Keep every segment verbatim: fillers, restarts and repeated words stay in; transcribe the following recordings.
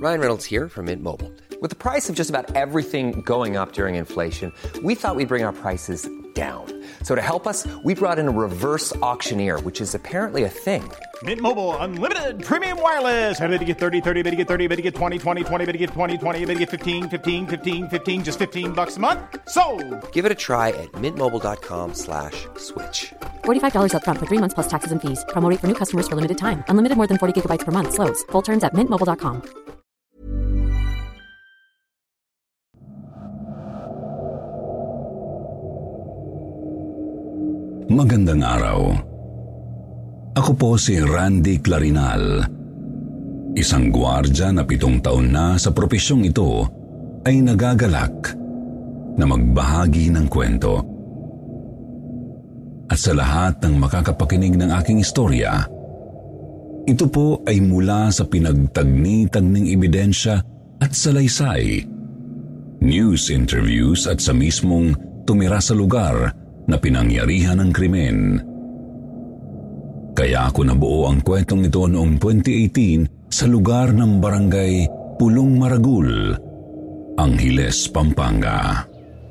Ryan Reynolds here from Mint Mobile. With the price of just about everything going up during inflation, we thought we'd bring our prices down. So to help us, we brought in a reverse auctioneer, which is apparently a thing. Mint Mobile Unlimited Premium Wireless. How to get thirty, thirty, how to get thirty, how to get twenty, twenty, twenty, how to get twenty, twenty, how to get fifteen, fifteen, fifteen, fifteen, just fifteen bucks a month? Sold! Give it a try at mintmobile.com slash switch. forty-five dollars up front for three months plus taxes and fees. Promo rate for new customers for limited time. Unlimited more than forty gigabytes per month. Slows full terms at mint mobile dot com. Magandang araw. Ako po si Randy Clarinal. Isang gwardya na pitong taon na sa propesyong ito ay nagagalak na magbahagi ng kwento. At sa lahat ng makakapakinig ng aking istorya, ito po ay mula sa pinagtagni-tagning ebidensya at salaysay, news interviews at sa mismong tumira sa lugar na pinangyarihan ng krimen. Kaya ako nabuo ang kwentong ito noong twenty eighteen sa lugar ng barangay Pulong Maragul, Angeles, Pampanga.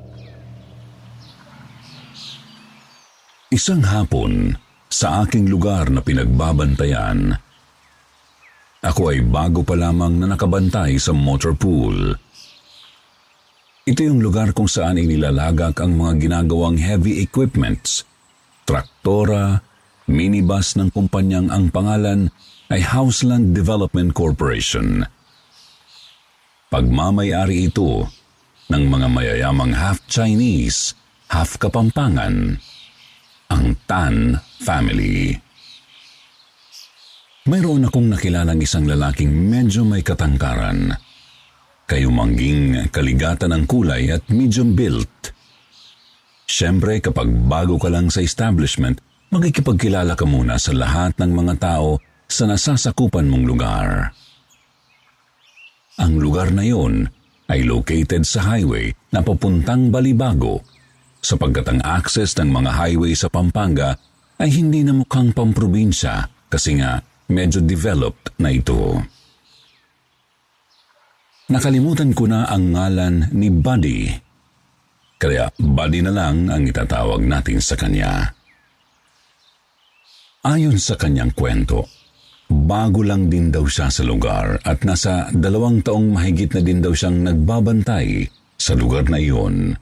Isang hapon, sa aking lugar na pinagbabantayan, ako ay bago pa lamang na nakabantay sa motor pool. Ito yung lugar kung saan inilalagak ang mga ginagawang heavy equipments, traktora, minibus ng kumpanyang ang pangalan ay Houseland Development Corporation. Pagmamayari ito ng mga mayayamang half-Chinese, half-Kapampangan, ang Tan family. Mayroon akong nakilalang isang lalaking medyo may katangkaran, kayumangging kaligatan ng kulay at medium built. Siyempre, kapag bago ka lang sa establishment, magkikipagkilala ka muna sa lahat ng mga tao sa nasasakupan mong lugar. Ang lugar na yon ay located sa highway na papuntang Balibago, sapagkat ang access ng mga highway sa Pampanga ay hindi na mukhang pamprobinsya kasi nga medyo developed na ito. Nakalimutan ko na ang ngalan ni Buddy, kaya Buddy na lang ang itatawag natin sa kanya. Ayon sa kanyang kwento, bago lang din daw siya sa lugar at nasa dalawang taong mahigit na din daw siyang nagbabantay sa lugar na iyon.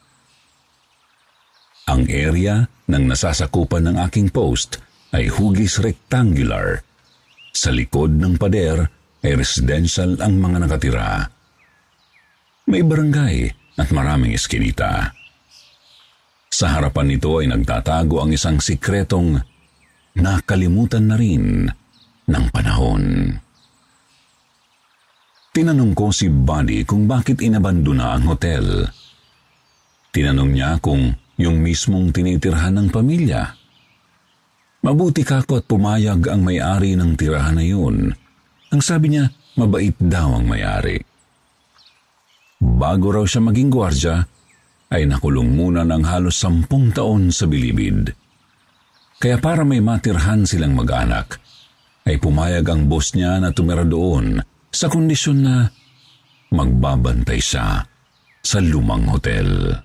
Ang area ng nasasakupan ng aking post ay hugis rectangular. Sa likod ng pader ay residential ang mga nakatira. May barangay at maraming eskinita. Sa harapan nito ay nagtatago ang isang sikretong nakalimutan na rin ng panahon. Tinanong ko si Buddy kung bakit inabandona ang hotel. Tinanong niya kung yung mismong tinitirhan ng pamilya. Mabuti kako at pumayag ang may-ari ng tirahan na yun. Ang sabi niya, mabait daw ang may-ari. Bago raw siya maging gwardya, ay nakulong muna ng halos sampung taon sa bilibid. Kaya para may matirhan silang mag-anak, ay pumayag ang boss niya na tumira doon sa kondisyon na magbabantay siya sa lumang hotel.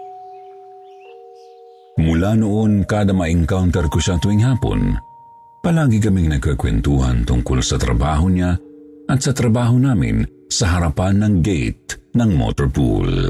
Mula noon, kada ma-encounter ko siya tuwing hapon, palagi kaming nagkakwentuhan tungkol sa trabaho niya at sa trabaho namin sa harapan ng gate ng motor pool.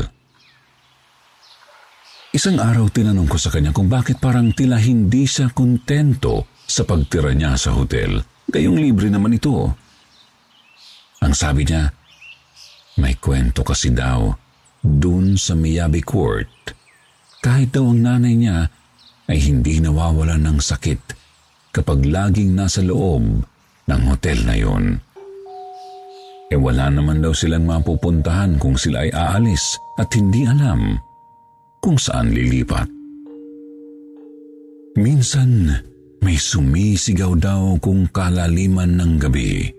Isang araw tinanong ko sa kanya kung bakit parang tila hindi siya kontento sa pagtira niya sa hotel, gayong libre naman ito. Ang sabi niya, may kwento kasi daw dun sa Miyabi Court. Kahit daw ang nanay niya ay hindi nawawalan ng sakit kapag laging nasa loob ng hotel na yon. E wala naman daw silang mapupuntahan kung sila ay aalis at hindi alam kung saan lilipat. Minsan may sumisigaw daw kung kalaliman ng gabi.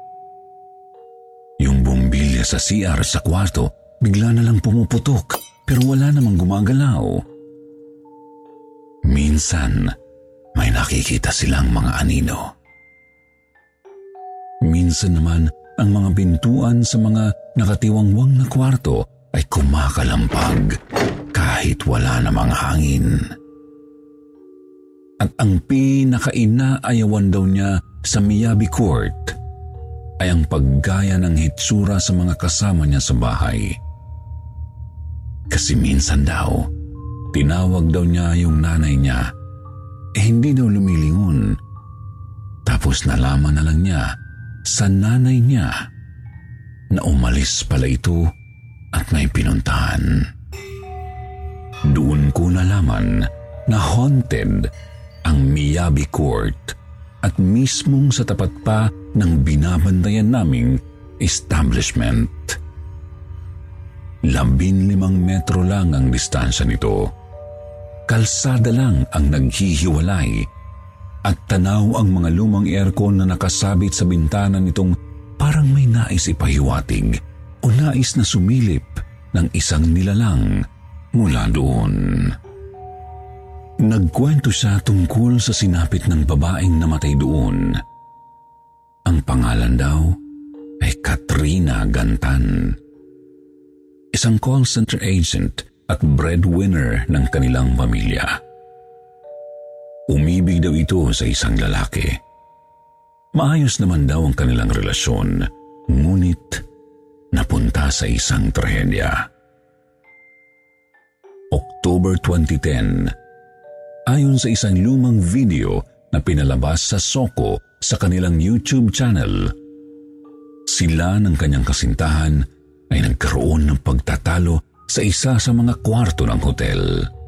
Yung bumbilya sa C R sa kwarto bigla na lang pumuputok pero wala namang gumagalaw. Minsan, may nakikita silang mga anino. Minsan naman, ang mga pintuan sa mga nakatiwangwang na kwarto ay kumakalampag kahit wala namang hangin. At ang pinakainaayawan daw niya sa Miyabi Court ay ang paggaya ng hitsura sa mga kasama niya sa bahay. Kasi minsan daw, tinawag daw niya yung nanay niya, eh hindi daw lumilingon. Tapos nalaman na lang niya sa nanay niya na umalis pala ito at may pinuntahan. Doon ko nalaman na haunted ang Miyabi Court at mismong sa tapat pa ng binabantayan naming establishment. Labin limang metro lang ang distansya nito. Kalsada lang ang naghihiwalay at tanaw ang mga lumang aircon na nakasabit sa bintana nitong parang may nais ipahiwatig o nais na sumilip ng isang nilalang mula doon. Nagkwento siya tungkol sa sinapit ng babaeng namatay doon. Ang pangalan daw ay Katrina Gantan. Isang call center agent at breadwinner ng kanilang pamilya. Umibig daw ito sa isang lalaki. Maayos naman daw ang kanilang relasyon, ngunit napunta sa isang trahedya. October twenty ten, ayon sa isang lumang video na pinalabas sa Soko sa kanilang YouTube channel, sila ng kanyang kasintahan ay nagkaroon ng pagtatalo sa isa sa mga kwarto ng hotel.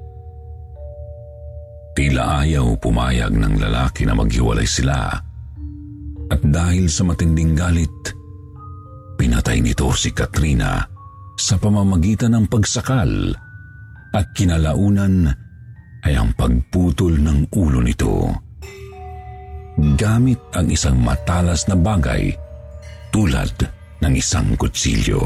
Tila ayaw pumayag ng lalaki na maghiwalay sila at dahil sa matinding galit, pinatay nito si Katrina sa pamamagitan ng pagsakal at kinalaunan ay ang pagputol ng ulo nito gamit ang isang matalas na bagay tulad ng isang kutsilyo.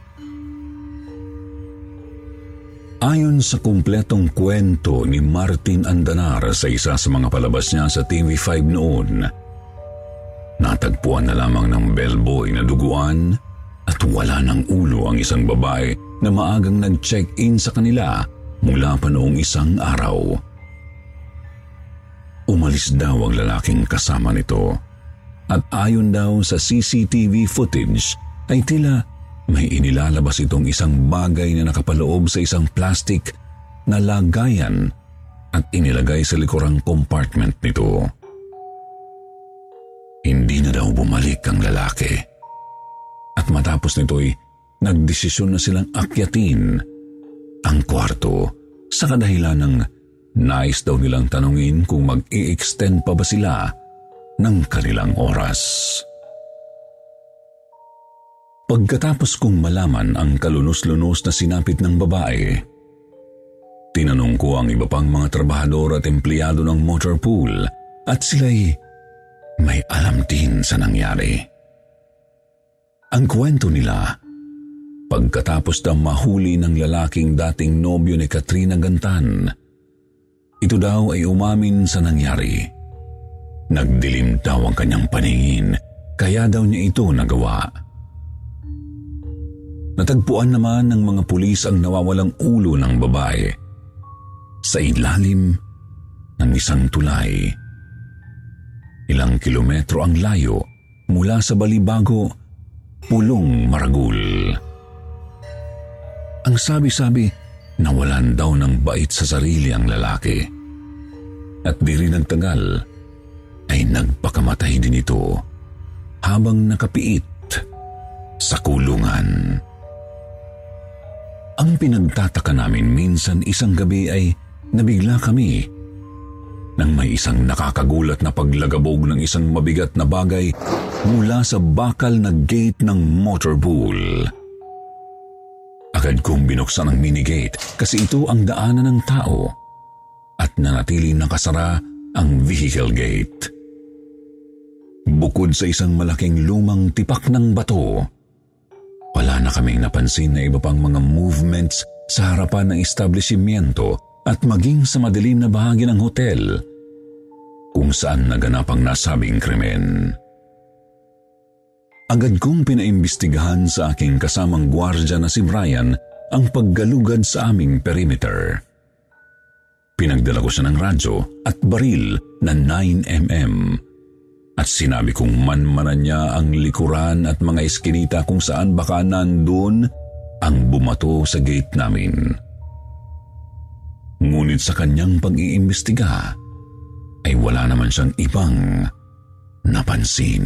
Ayon sa kumpletong kwento ni Martin Andanar sa isa sa mga palabas niya sa T V five noon, natagpuan na lamang ng bellboy na duguan at wala ng ulo ang isang babae na maagang nag-check-in sa kanila mula pa noong isang araw. Umalis daw ang lalaking kasama nito at ayon daw sa C C T V footage ay tila may inilalabas itong isang bagay na nakapaloob sa isang plastic na lagayan at inilagay sa likurang compartment nito. Hindi na daw bumalik ang lalaki. At matapos nito'y nagdesisyon na silang akyatin ang kwarto sa kadahilan ng nais daw nilang tanungin kung mag-i-extend pa ba sila ng kanilang oras. Pagkatapos kong malaman ang kalunos-lunos na sinapit ng babae, tinanong ko ang iba pang mga trabahador at empleyado ng motor pool at sila'y may alam din sa nangyari. Ang kwento nila, pagkatapos daw mahuli ng lalaking dating nobyo ni Katrina Gantan, ito daw ay umamin sa nangyari. Nagdilim daw ang kanyang paningin, kaya daw niya ito nagawa. Natagpuan naman ng mga pulis ang nawawalang ulo ng babae sa ilalim ng isang tulay. Ilang kilometro ang layo mula sa Balibago, Pulong Maragul. Ang sabi-sabi, nawalan daw ng bait sa sarili ang lalaki. At di rin nagtagal, ay nagpakamatay din ito habang nakapiit sa kulungan. Ang pinagtataka namin minsan isang gabi ay nabigla kami nang may isang nakakagulat na paglagabog ng isang mabigat na bagay mula sa bakal na gate ng motor pool. Agad kong binuksan ang minigate kasi ito ang daanan ng tao at nanatiling nakasara ang vehicle gate. Bukod sa isang malaking lumang tipak ng bato, wala na kaming napansin na iba pang mga movements sa harapan ng establishmento at maging sa madilim na bahagi ng hotel kung saan naganap ang nasabing krimen. agad kong pinaimbestigahan sa aking kasamang gwardya na si Brian ang paggalugad sa aming perimeter. Pinagdala ko siya ng radyo at baril na nine millimeter at sinabi kong manmanan niya ang likuran at mga eskinita kung saan baka nandun ang bumato sa gate namin. Ngunit sa kanyang pag-iimbestiga ay wala naman siyang ibang napansin.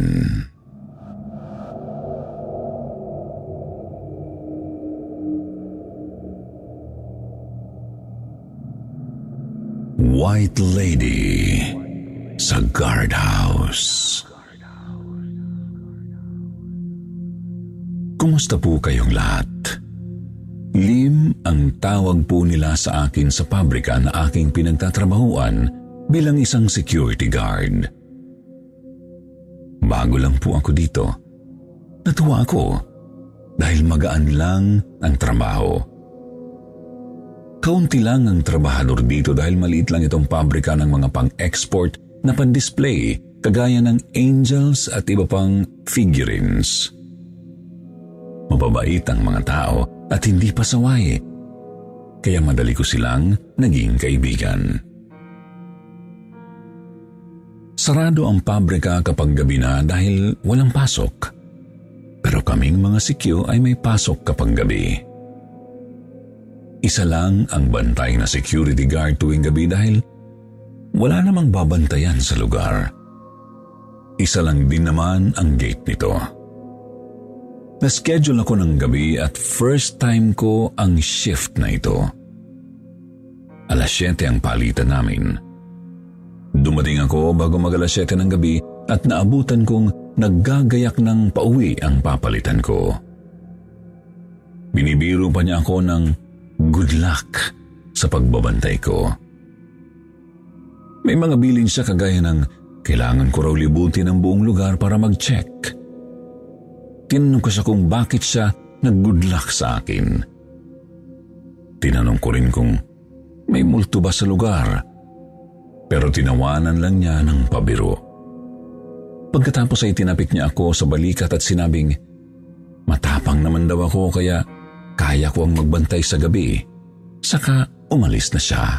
White Lady sa guardhouse. Kumusta po kayong lahat? Lim ang tawag po nila sa akin sa pabrika na aking pinagtatrabahuan bilang isang security guard. Bago lang po ako dito. Natuwa ako dahil magaan lang ang trabaho. Kaunti lang ang trabahador dito dahil maliit lang itong pabrika ng mga pang-export na pan-display kagaya ng angels at iba pang figurines. Mababait ang mga tao at hindi pasaway, kaya madali ko silang naging kaibigan. Sarado ang pabrika kapag gabi na dahil walang pasok, pero kaming mga sikyo ay may pasok kapag gabi. Isa lang ang bantay na security guard tuwing gabi dahil wala namang babantayan sa lugar. Isa lang din naman ang gate nito. Na-schedule ako ng gabi at first time ko ang shift na ito. Alas siyete ang palitan namin. Dumating ako bago mag alas siyete ng gabi at naabutan kong naggagayak ng pauwi ang papalitan ko. Binibiro pa niya ako ng good luck sa pagbabantay ko. May mga bilin siya kagaya ng kailangan ko raw libutin ang buong lugar para mag-check. Tinanong ko siya kung bakit siya nag-good luck sa akin. Tinanong ko rin kung may multo ba sa lugar, pero tinawanan lang niya ng pabiro. Pagkatapos ay tinapik niya ako sa balikat at sinabing, matapang naman daw ako kaya kaya ko ang magbantay sa gabi. Saka umalis na siya.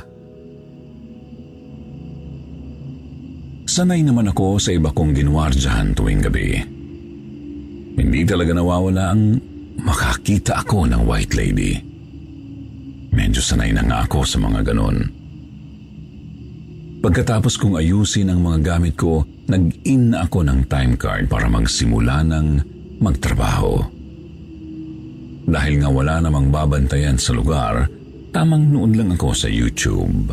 Sanay naman ako sa iba kong ginwardyahan tuwing gabi. Hindi talaga nawawala ang makakita ako ng White Lady. Medyo sanay na nga ako sa mga ganon. Pagkatapos kong ayusin ang mga gamit ko, nag-in na ako ng time card para magsimula ng magtrabaho. Dahil nga wala namang babantayan sa lugar, tamang noon lang ako sa YouTube.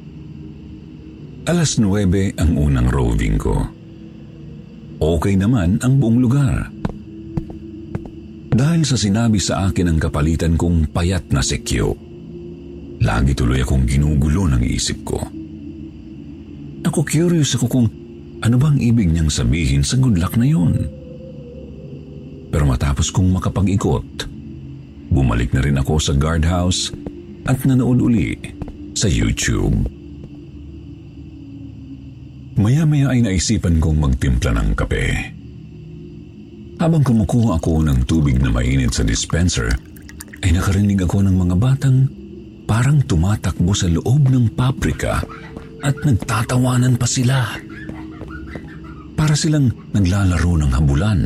Alas nuwebe ang unang roving ko. Okay naman ang buong lugar. Dahil sa sinabi sa akin ng kapalitan kong payat na sekyo, lagi tuloy akong ginugulo ng isip ko. Ako curious ako kung ano bang ibig niyang sabihin sa good luck na yun. Pero matapos kong makapag-ikot, bumalik na rin ako sa guardhouse at nanood uli sa YouTube. Maya-maya ay naisipan kong magtimpla ng kape. Habang kumukuha ako ng tubig na mainit sa dispenser, ay nakarinig ako ng mga batang parang tumatakbo sa loob ng pabrika at nagtatawanan pa sila. Para silang naglalaro ng habulan.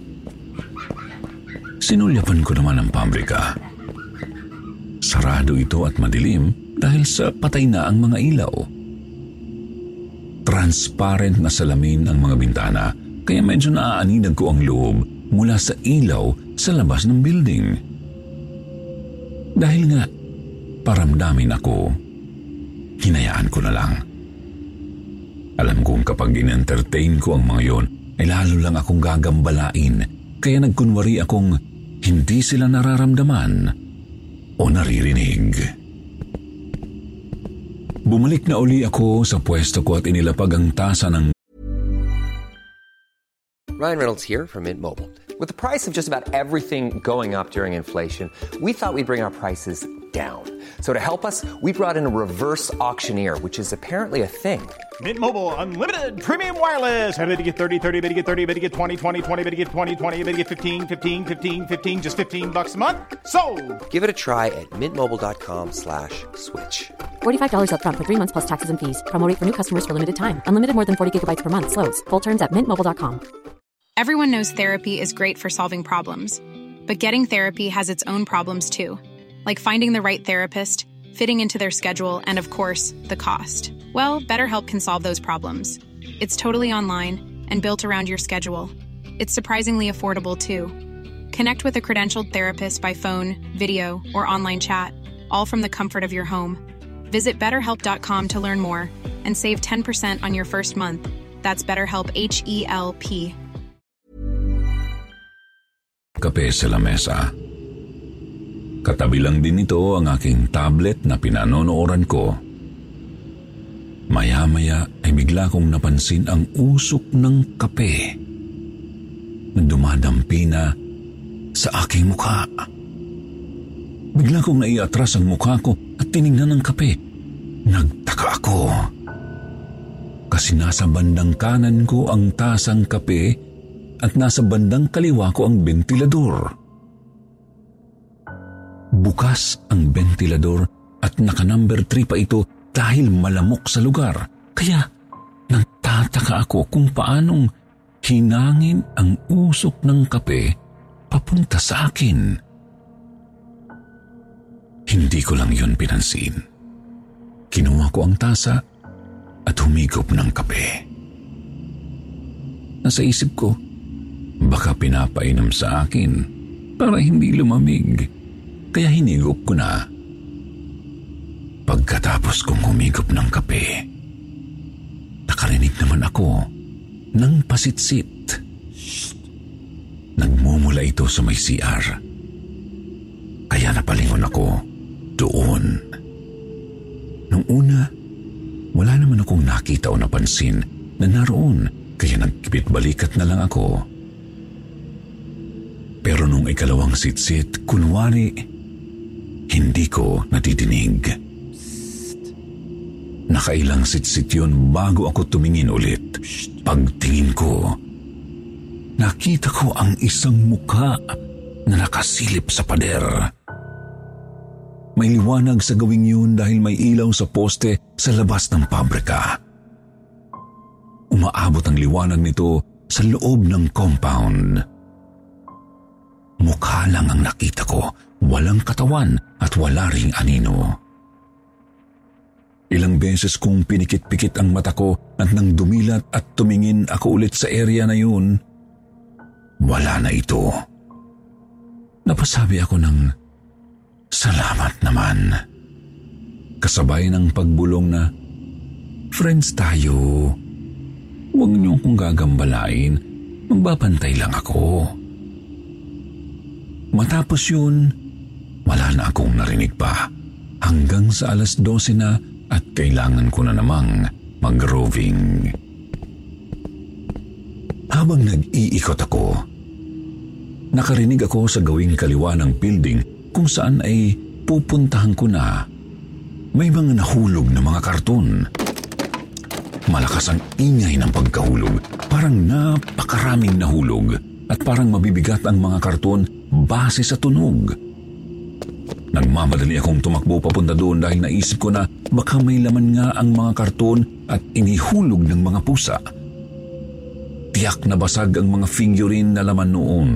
Sinulyapan ko naman ang pabrika. Sarado ito at madilim dahil sa patay na ang mga ilaw. Transparent na salamin ang mga bintana, kaya medyo naaaninag ko ang loob mula sa ilaw sa labas ng building. Dahil nga, paramdamin ako, hinayaan ko na lang. Alam kong kapag in-entertain ko ang mga yon, ay lalo lang akong gagambalain, kaya nagkunwari akong hindi sila nararamdaman o naririnig. Bumalik na uli ako sa pwesto ko at inilapag ang tasa ng... Ryan Reynolds here from Mint Mobile. With the price of just about everything going up during inflation, we thought we'd bring our prices down. So to help us, we brought in a reverse auctioneer, which is apparently a thing. Mint Mobile Unlimited Premium Wireless. How to get thirty, thirty, how to get thirty, how to get twenty, twenty, twenty, how to get twenty, twenty, how to get fifteen, fifteen, fifteen, fifteen, just fifteen bucks a month? Sold! Give it a try at mintmobile.com slash switch. forty-five dollars up front for three months plus taxes and fees. Promo rate for new customers for limited time. Unlimited more than forty gigabytes per month. Slows full terms at mint mobile dot com. Everyone knows therapy is great for solving problems. But getting therapy has its own problems too. Like finding the right therapist, fitting into their schedule, and of course, the cost. Well, BetterHelp can solve those problems. It's totally online and built around your schedule. It's surprisingly affordable too. Connect with a credentialed therapist by phone, video, or online chat, all from the comfort of your home. Visit better help dot com to learn more and save ten percent on your first month. That's BetterHelp, H E L P. Kape sa lamesa. Katabi lang din nito ang aking tablet na pinanonooran ko. Maya-maya ay bigla kong napansin ang usok ng kape na dumadampi na sa aking mukha. Bigla kong naiatras ang mukha ko at tinignan ng kape. Nagtaka ako. Kasi nasa bandang kanan ko ang tasang kape at nasa bandang kaliwa ko ang bentilador. Bukas ang bentilador at naka-number three pa ito dahil malamok sa lugar. Kaya nagtataka ako kung paanong hinangin ang usok ng kape papunta sa akin. Hindi ko lang yun pinansin. Kinuha ko ang tasa at humigop ng kape. Nasa isip ko, baka pinapainom sa akin para hindi lumamig, kaya hinigop ko na. Pagkatapos kong humigop ng kape, nakarinig naman ako ng pasitsit. Nagmumula ito sa may C R. Kaya napalingon ako doon. Nung una, wala naman akong nakita o napansin na naroon, kaya nagkibit-balikat na lang ako. Pero nung ikalawang sitsit, kunwari, hindi ko natidinig. Nakailang sitsit yun bago ako tumingin ulit. Pagtingin ko, nakita ko ang isang mukha na nakasilip sa pader. May liwanag sa gawing yun dahil may ilaw sa poste sa labas ng pabrika. Umaabot ang liwanag nito sa loob ng compound. Mukha lang ang nakita ko, walang katawan at wala ring anino. Ilang beses kong pinikit-pikit ang mata ko at nang dumilat at tumingin ako ulit sa area na yun, wala na ito. Napasabi ako ng salamat naman. Kasabay ng pagbulong na, friends tayo. Huwag niyo akong gagambalain, magbabantay lang ako. Matapos yun, wala na akong narinig pa hanggang sa alas dose na at kailangan ko na namang mag-roving. Habang nag-iikot ako, nakarinig ako sa gawing kaliwa ng building kung saan ay pupuntahan ko na. May mga nahulog na mga karton. Malakas ang ingay ng pagkahulog, parang napakaraming nahulog at parang mabibigat ang mga karton base sa tunog. Nagmamadali akong tumakbo papunta doon dahil naisip ko na baka may laman nga ang mga karton at inihulog ng mga pusa. Tiyak na basag ang mga figurine na laman noon.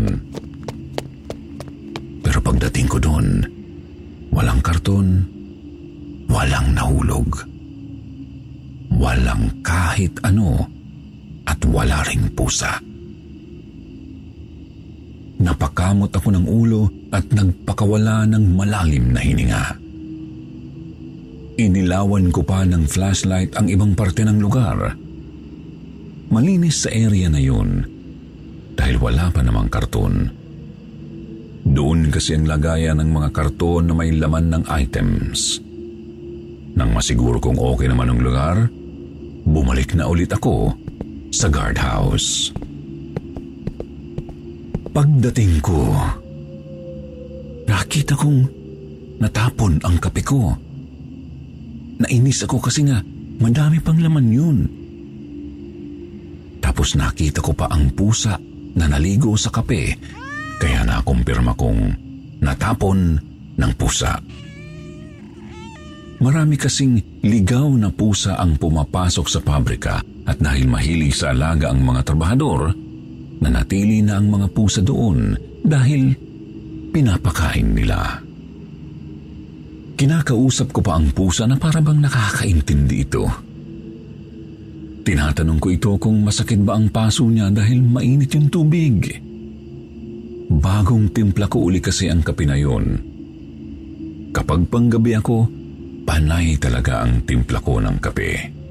Pero pagdating ko doon, walang karton, walang nahulog. Walang kahit ano at wala ring pusa. Napakamot ako ng ulo at nagpakawala ng malalim na hininga. Inilawan ko pa ng flashlight ang ibang parte ng lugar. Malinis sa area na yun dahil wala pa namang karton. Doon kasi ang lagayan ng mga karton na may laman ng items. Nang masiguro kong okay naman ang lugar, bumalik na ulit ako sa guardhouse. Pagdating ko, nakita kong natapon ang kape ko. Nainis ako kasi nga madami pang laman yun. Tapos nakita ko pa ang pusa na naligo sa kape, kaya nakumpirma kong natapon ng pusa. Marami kasing ligaw na pusa ang pumapasok sa pabrika at dahil mahilig sa alaga ang mga trabahador, nanatili na ang mga pusa doon dahil pinapakain nila. Kinakausap ko pa ang pusa na para bang nakakaintindi ito. Tinatanong ko ito kung masakit ba ang paso niya dahil mainit yung tubig. Bagong timpla ko uli kasi ang kape na yun. Kapag panggabi ako, panay talaga ang timpla ko ng kape.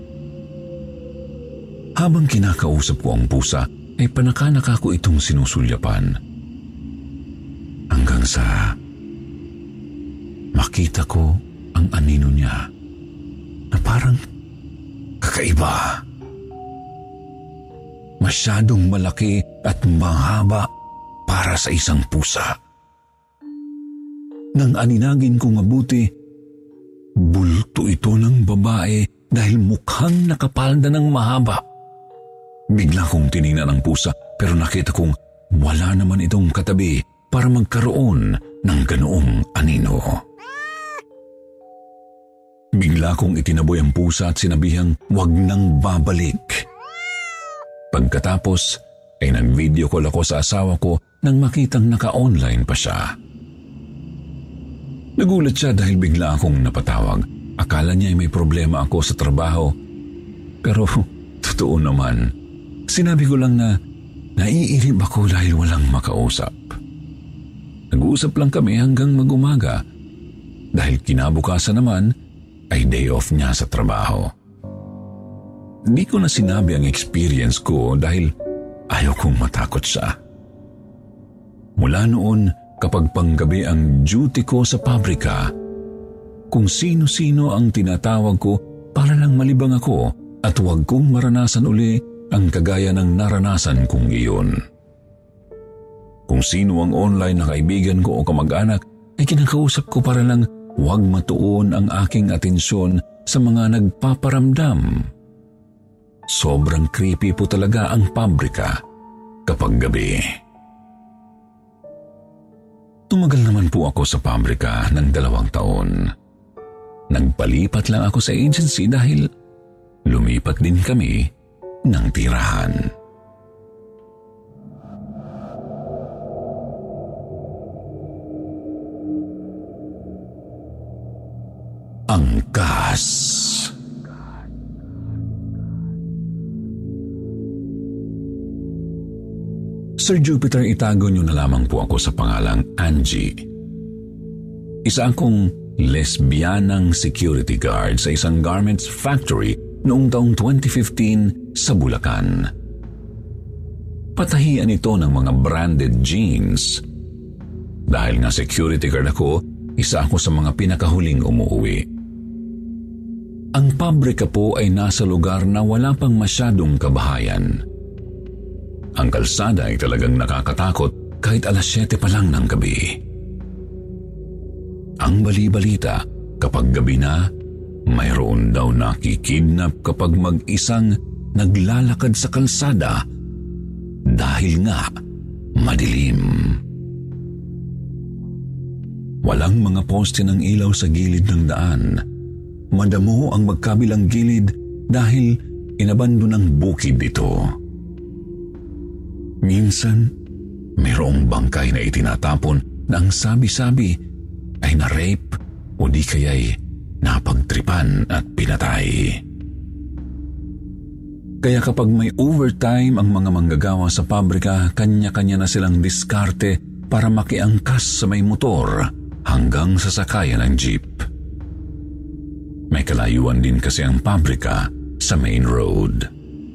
Habang kinakausap ko ang pusa, ay panakanaka ko itong sinusulyapan. Hanggang sa makita ko ang anino niya na parang kakaiba. Masyadong malaki at mahaba para sa isang pusa. Nang aninagin kong mabuti, bulto ito ng babae dahil mukhang nakapalda ng mahaba. Bigla kong tiningnan ang pusa pero nakita kong wala naman itong katabi para magkaroon ng ganoong anino. Bigla kong itinaboy ang pusa at sinabihang wag nang babalik. Pagkatapos ay nag-video call ako sa asawa ko nang makitang naka-online pa siya. Nagulat siya dahil bigla akong napatawag. Akala niya ay may problema ako sa trabaho. Pero totoo naman, sinabi ko lang na naiirib ako dahil walang makausap. Nag-uusap lang kami hanggang mag-umaga dahil kinabukasan naman ay day off niya sa trabaho. Di ko na sinabi ang experience ko dahil ayaw kong matakot siya. Mula noon, kapag panggabi ang duty ko sa pabrika, kung sino-sino ang tinatawag ko para lang malibang ako at huwag kong maranasan uli ang kagaya ng naranasan kong iyon. Kung sino ang online na kaibigan ko o kamag-anak ay kinakausap ko para lang huwag matuon ang aking atensyon sa mga nagpaparamdam. Sobrang creepy po talaga ang pabrika kapag gabi. Tumagal naman po ako sa pabrika ng dalawang taon. Nagpalipat lang ako sa agency dahil lumipat din kami ng tirahan. Angkas. Sir Jupiter, itago niyo na lamang po ako sa pangalang Angie. Isa akong lesbianang security guard sa isang garments factory noong taong twenty fifteen sa Bulacan. Patahian ito ng mga branded jeans. Dahil nga security guard ako, isa ako sa mga pinakahuling umuwi. Ang pabrika po ay nasa lugar na wala pang masyadong kabahayan. Ang kalsada ay talagang nakakatakot kahit alas siyete pa lang ng gabi. Ang bali-balita, kapag gabi na, mayroon daw nakikidnap kapag mag-isang naglalakad sa kalsada dahil nga madilim. Walang mga poste ng ilaw sa gilid ng daan. Madamo ang magkabilang gilid dahil inabando ng bukid ito. Minsan, mayroong bangkay na itinatapon na ang sabi-sabi ay na-rape o di kaya'y napagtripan at pinatay. Kaya kapag may overtime ang mga manggagawa sa pabrika, kanya-kanya na silang diskarte para makiangkas sa may motor hanggang sa sakayan ng jeep. May kalayuan din kasi ang pabrika sa main road.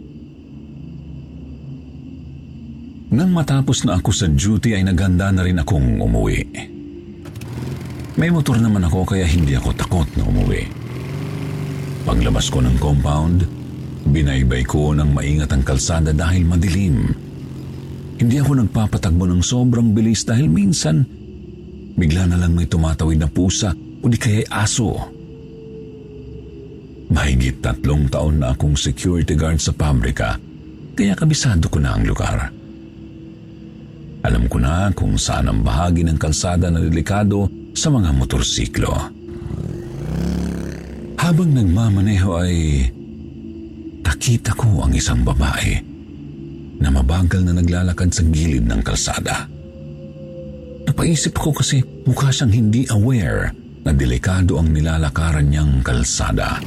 Nang matapos na ako sa duty ay naghanda na rin akong umuwi. May motor naman ako kaya hindi ako takot na umuwi. Paglabas ko ng compound, binaybay ko ng maingat ang kalsada dahil madilim. Hindi ako nagpapatagbo ng sobrang bilis dahil minsan bigla na lang may tumatawid na pusa o di kaya'y aso. Mahigit tatlong taon na akong security guard sa pabrika, kaya kabisado ko na ang lugar. Alam ko na kung saan ang bahagi ng kalsada na delikado sa mga motorsiklo. Habang nagmamaneho ay nakita ko ang isang babae na mabagal na naglalakad sa gilid ng kalsada. Napaisip ko kasi mukha siyang hindi aware na delikado ang nilalakaran niyang kalsada.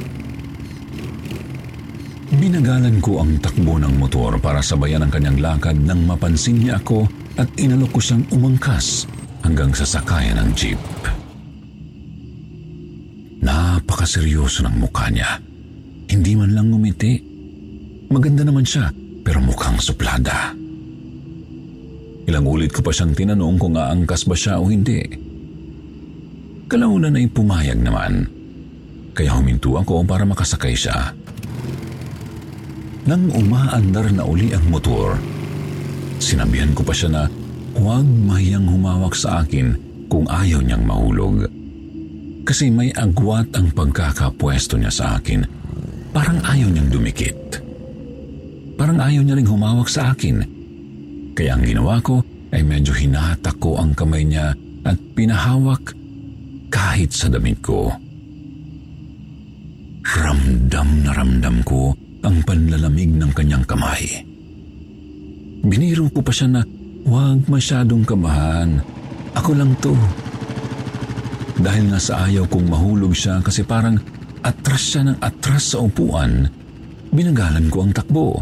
Binagalan ko ang takbo ng motor para sabayan ang kanyang lakad nang mapansin niya ako at inalok ko siyang umangkas hanggang sa sakayan ng jeep. Napakaseryoso ng mukha niya. Hindi man lang ngumiti. Maganda naman siya pero mukhang suplada. Ilang ulit ko pa siyang tinanong kung aangkas ba siya o hindi. Kalaunan ay pumayag naman. Kaya huminto ako para makasakay siya. Nang umaandar na uli ang motor, sinabihan ko pa siya na huwag mahiyang humawak sa akin kung ayaw niyang mahulog. Kasi may agwat ang pagkakapwesto niya sa akin. Parang ayaw niyang dumikit. Parang ayaw niya ring humawak sa akin. Kaya ang ginawa ko ay medyo hinatak ko ang kamay niya at pinahawak kahit sa damit ko. Ramdam na ramdam ko ang panlalamig ng kanyang kamay. Biniro ko pa siya na huwag masyadong kabahan. Ako lang to. Dahil nga sa ayaw kong mahulog siya kasi parang atras siya ng atras sa upuan, binagalan ko ang takbo.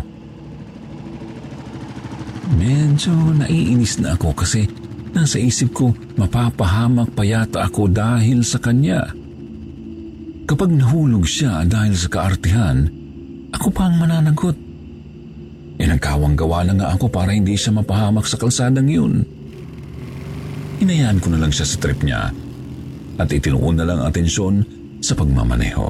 Medyo naiinis na ako kasi nasa isip ko mapapahamak pa yata ako dahil sa kanya. Kapag nahulog siya dahil sa kaartihan, ako pa ang mananagot. E nagkawang-gawa na nga ako para hindi siya mapahamak sa kalsadang yun. Hinayaan ko na lang siya sa trip niya at itinuon na lang atensyon sa pagmamaneho.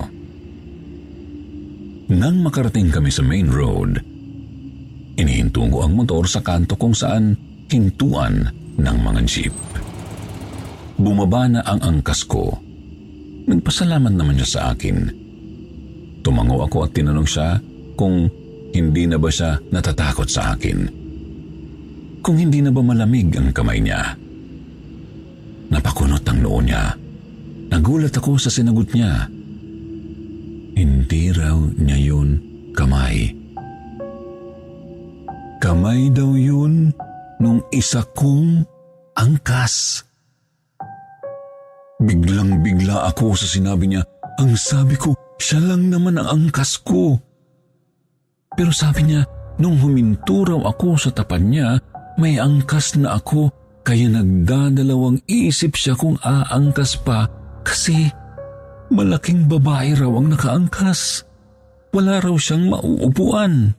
Nang makarating kami sa main road, inihinto ko ang motor sa kanto kung saan hintuan ng mga jeep. Bumaba na ang angkas ko. Nagpasalamat naman siya sa akin. Tumango ako at tinanong siya kung hindi na ba siya natatakot sa akin. Kung hindi na ba malamig ang kamay niya. Napakunot ang noo niya. Nagulat ako sa sinagot niya. Hindi raw niya yun kamay. Kamay daw yun nung isa kong angkas. Biglang-bigla ako sa sinabi niya. Ang sabi ko, siya lang naman ang angkas ko. Pero sabi niya, nung huminto raw ako sa tapat niya, may angkas na ako, kaya nagdadalawang isip siya kung aangkas pa kasi malaking babae raw ang nakaangkas. Wala raw siyang mauupuan.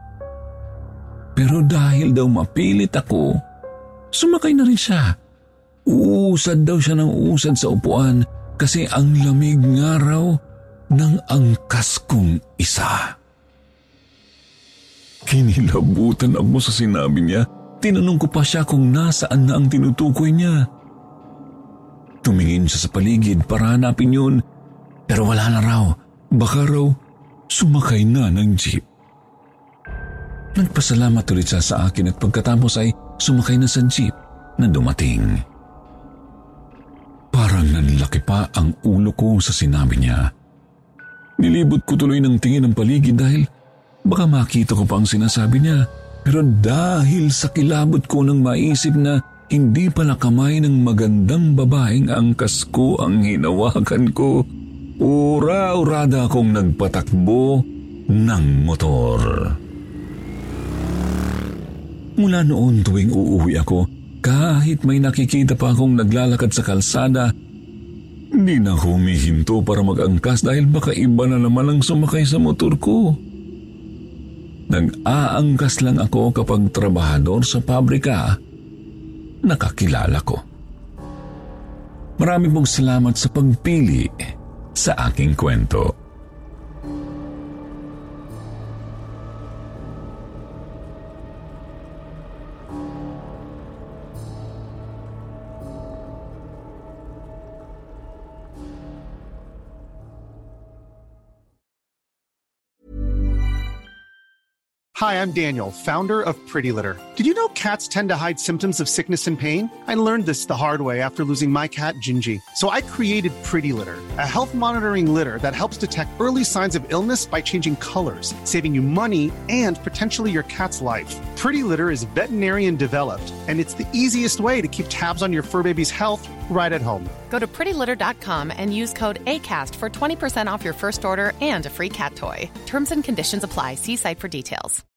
Pero dahil daw mapilit ako, sumakay na rin siya. Uusad daw siya ng uusad sa upuan kasi ang lamig nga raw ng angkas kong isa. Kinilabutan ako sa sinabi niya. Tinanong ko pa siya kung nasaan na ang tinutukoy niya. Tumingin siya sa paligid para hanapin yun, pero wala na raw. Baka raw sumakay na ng jeep. Nagpasalamat ulit siya sa akin at pagkatapos ay sumakay na sa jeep na dumating. Parang nanlaki pa ang ulo ko sa sinabi niya. Nilibot ko tuloy ng tingin ang paligid dahil baka makita ko pa ang sinasabi niya. Pero dahil sa kilabot ko nang maisip na hindi pala kamay ng magandang babaeng angkas ko ang hinawakan ko, ura-urada akong nagpatakbo ng motor. Mula noon tuwing uuwi ako, kahit may nakikita pa akong naglalakad sa kalsada, hindi na ako humihinto para mag-angkas dahil baka iba na naman ang sumakay sa motor ko. Nag-aangkas lang ako kapag trabahador sa pabrika nakakilala ko. Marami pong salamat sa pagpili sa aking kwento. Hi, I'm Daniel, founder of Pretty Litter. Did you know cats tend to hide symptoms of sickness and pain? I learned this the hard way after losing my cat, Gingy. So I created Pretty Litter, a health monitoring litter that helps detect early signs of illness by changing colors, saving you money and potentially your cat's life. Pretty Litter is veterinarian developed, and it's the easiest way to keep tabs on your fur baby's health right at home. Go to pretty litter dot com and use code ACAST for twenty percent off your first order and a free cat toy. Terms and conditions apply. See site for details.